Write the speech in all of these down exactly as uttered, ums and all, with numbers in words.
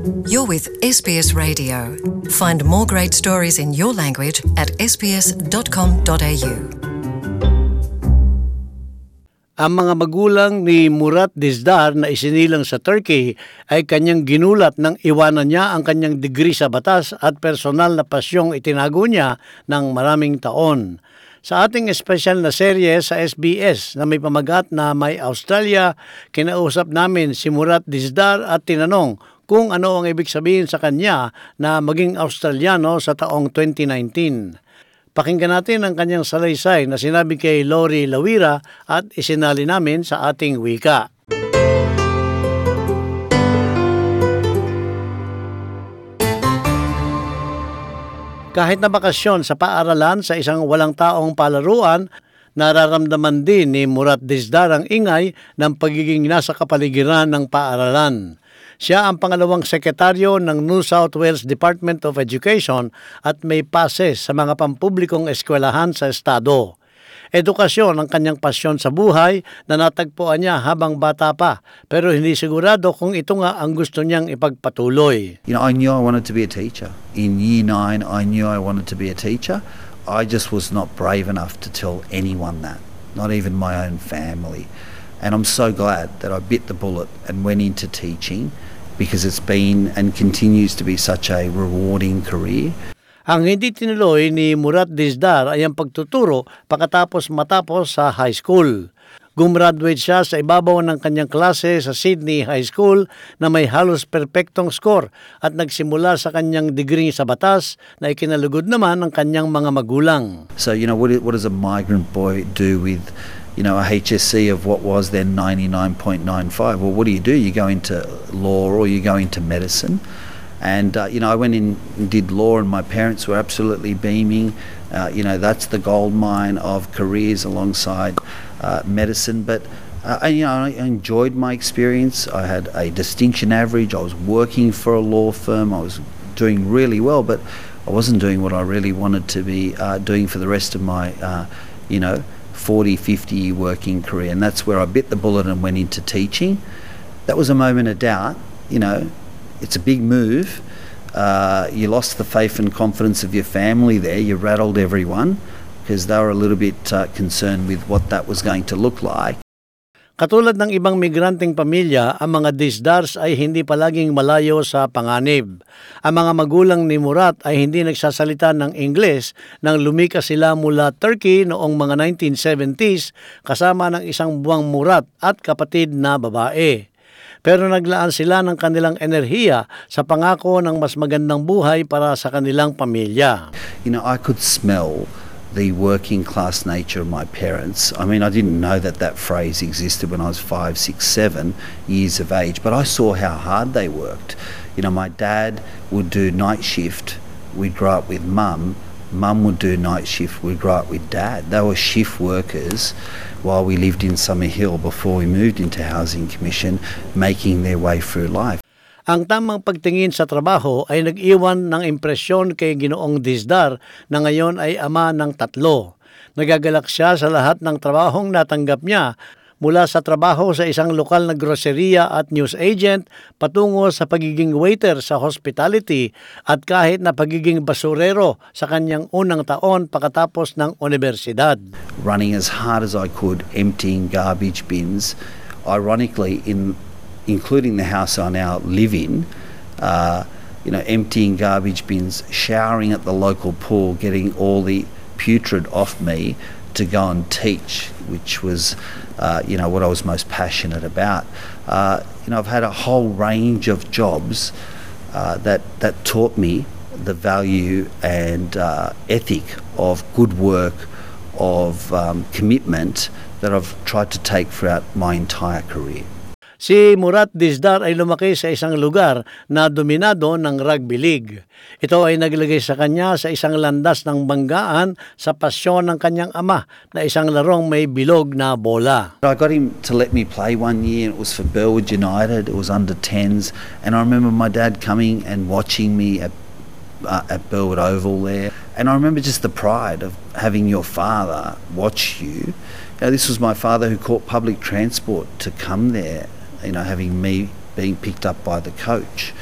You're with S B S Radio. Find more great stories in your language at s b s dot com dot a u. Ang mga magulang ni Murat Dizdar na isinilang sa Turkey ay kanyang ginulat nang iwanan niya ang kanyang degree sa batas at personal na pasyong itinago niya ng maraming taon. Sa ating espesyal na serye sa S B S na may pamagat na May Australia, kinausap namin si Murat Dizdar at tinanong kung ano ang ibig sabihin sa kanya na maging Australiano sa taong twenty nineteen. Pakinggan natin ang kanyang salaysay na sinabi kay Lori Lawira at isinali namin sa ating wika. Kahit na bakasyon sa paaralan sa isang walang taong palaruan, nararamdaman din ni Murat Dizdar ang ingay ng pagiging nasa kapaligiran ng paaralan. Siya ang pangalawang sekretaryo ng New South Wales Department of Education at may pases sa mga pampublikong eskwelahan sa estado. Edukasyon ang kanyang pasyon sa buhay na natagpuan niya habang bata pa, pero hindi sigurado kung ito nga ang gusto niyang ipagpatuloy. You know, I knew I wanted to be a teacher. In year nine, I knew I wanted to be a teacher. I just was not brave enough to tell anyone that, not even my own family. And I'm so glad that I bit the bullet and went into teaching because it's been and continues to be such a rewarding career. Ang hindi tinuloy ni Murat Dizdar ay ang pagtuturo pagkatapos matapos sa high school. Gumraduate siya sa ibabaw ng kanyang klase sa Sydney High School na may halos perpektong score at nagsimula sa kanyang degree sa batas na ikinalugod naman ng kanyang mga magulang. So, you know, what, what does a migrant boy do with, you know, a H S C of what was then ninety-nine point nine five? Well, what do you do? You go into law or you go into medicine. And, uh, you know, I went in and did law and my parents were absolutely beaming. Uh, you know, that's the gold mine of careers alongside uh, medicine. But, uh, and, you know, I enjoyed my experience. I had a distinction average. I was working for a law firm. I was doing really well, but I wasn't doing what I really wanted to be uh, doing for the rest of my, uh, you know, forty, fifty year working career. And that's where I bit the bullet and went into teaching. That was a moment of doubt, you know. It's a big move. Uh, you lost the faith and confidence of your family there. You rattled everyone because they were a little bit uh, concerned with what that was going to look like. Katulad ng ibang migranteng pamilya, ang mga Dizdars ay hindi palaging malayo sa panganib. Ang mga magulang ni Murat ay hindi nagsasalita ng Ingles nang lumikas sila mula Turkey noong mga nineteen seventies kasama ng isang buwang Murat at kapatid na babae. Pero naglaan sila ng kanilang enerhiya sa pangako ng mas magandang buhay para sa kanilang pamilya. You know, I could smell the working class nature of my parents. I mean, I didn't know that that phrase existed when I was five, six, seven years of age, but I saw how hard they worked. You know, my dad would do night shift. We'd grow up with mum. Mum would do night shift. We'd grow up with dad. They were shift workers while we lived in Summerhill before we moved into Housing Commission, making their way through life. Ang tamang pagtingin sa trabaho ay nag-iwan ng impresyon kay Ginoong Dizdar na ngayon ay ama ng tatlo. Nagagalak siya sa lahat ng trabahong natanggap niya, mula sa trabaho sa isang lokal na groceria at news agent patungo sa pagiging waiter sa hospitality at kahit na pagiging basurero sa kanyang unang taon pagkatapos ng universidad. Running as hard as I could, emptying garbage bins, ironically in including the house I now live in, uh, you know, emptying garbage bins, showering at the local pool, getting all the putrid off me to go and teach, which was, uh, you know, what I was most passionate about. Uh, you know, I've had a whole range of jobs uh, that that taught me the value and uh, ethic of good work, of um, commitment that I've tried to take throughout my entire career. Si Murat Dizdar ay lumaki sa isang lugar na dominado ng rugby league. Ito ay naglagay sa kanya sa isang landas ng banggaan sa pasyon ng kanyang ama na isang larong may bilog na bola. I got him to let me play one year. It was for Burwood United. It was under tens. And I remember my dad coming and watching me at, uh, at Burwood Oval there. And I remember just the pride of having your father watch you. You know, this was my father who caught public transport to come there. You know, having me being picked up by the coach.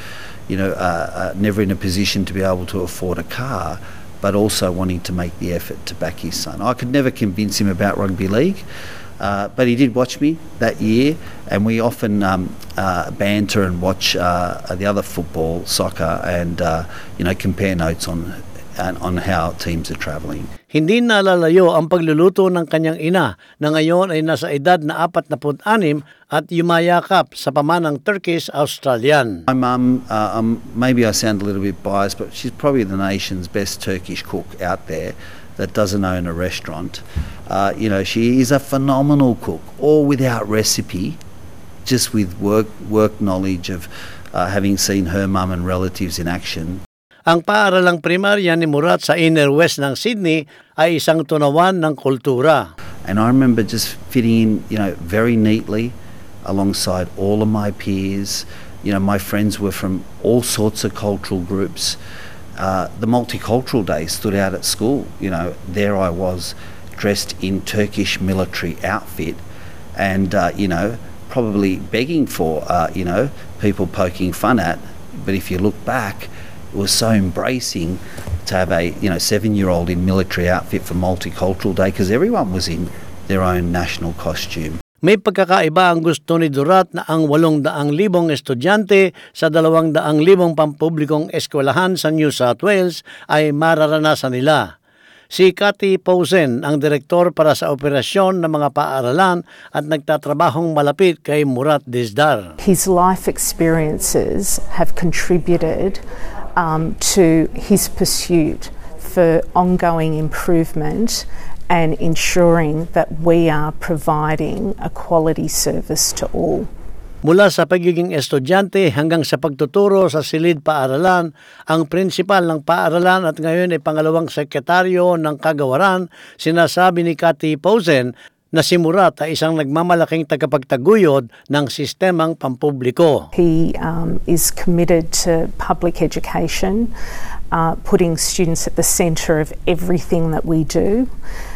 you know, uh, uh, never in a position to be able to afford a car, but also wanting to make the effort to back his son. I could never convince him about rugby league, uh, but he did watch me that year, and we often um, uh, banter and watch uh, the other football, soccer, and uh, you know, compare notes on and on how teams are travelling. Hindi nalalayo ang pagluluto ng kanyang ina na ngayon ay nasa edad na apat na put anim at yumayakap sa pamanang Turkish Australian. My mum, uh, um, maybe I sound a little bit biased, but she's probably the nation's best Turkish cook out there that doesn't own a restaurant. Uh, you know, she is a phenomenal cook, all without recipe, just with work work knowledge of uh, having seen her mum and relatives in action. Ang paaralang primarya ni Murat sa Inner West ng Sydney ay isang tunawan ng kultura. And I remember just fitting in, you know, very neatly alongside all of my peers. You know, my friends were from all sorts of cultural groups. Uh, the multicultural day stood out at school. You know, there I was dressed in Turkish military outfit and, uh, you know, probably begging for, uh, you know, people poking fun at. But if you look back, it was so embracing to have a, you know, seven-year-old in military outfit for Multicultural Day because everyone was in their own national costume. May pagkakaiba ang gusto ni Durat na ang walong daang libong estudyante sa dalawang daang libong pampublikong eskwelahan sa New South Wales ay mararanasan nila. Si Cathy Posen ang direktor para sa operasyon ng mga paaralan at nagtatrabahong malapit kay Murat Dizdar. His life experiences have contributed um, to his pursuit for ongoing improvement and ensuring that we are providing a quality service to all. Mula sa pagiging estudyante hanggang sa pagtuturo sa silid paaralan, ang prinsipal ng paaralan at ngayon ay pangalawang sekretaryo ng kagawaran, sinasabi ni Cathy Posen na si Murat ay isang nagmamalaking tagapagtaguyod ng sistemang pampubliko. He um, is committed to public education, uh, putting students at the centre of everything that we do,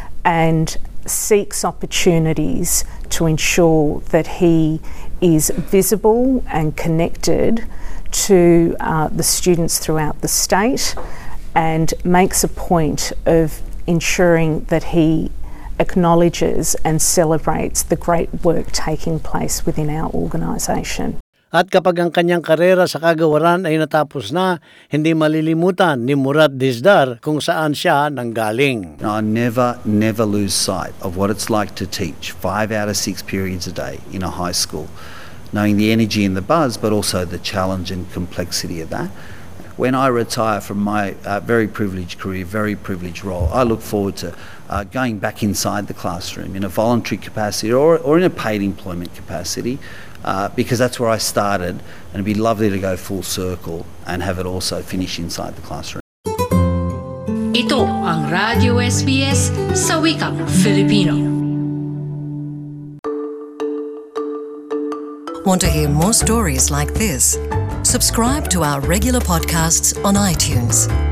and seeks opportunities to ensure that he is visible and connected to uh, the students throughout the state and makes a point of ensuring that he acknowledges and celebrates the great work taking place within our organisation. At kapag ang kanyang karera sa kagawaran ay natapos na, hindi malilimutan ni Murat Dizdar kung saan siya nanggaling. I never, never lose sight of what it's like to teach five out of six periods a day in a high school, knowing the energy and the buzz, but also the challenge and complexity of that. When I retire from my uh, very privileged career, very privileged role, I look forward to uh, going back inside the classroom in a voluntary capacity or, or in a paid employment capacity, uh, because that's where I started, and it'd be lovely to go full circle and have it also finish inside the classroom. Ito ang Radyo S B S sa wikang Filipino. Want to hear more stories like this? Subscribe to our regular podcasts on iTunes.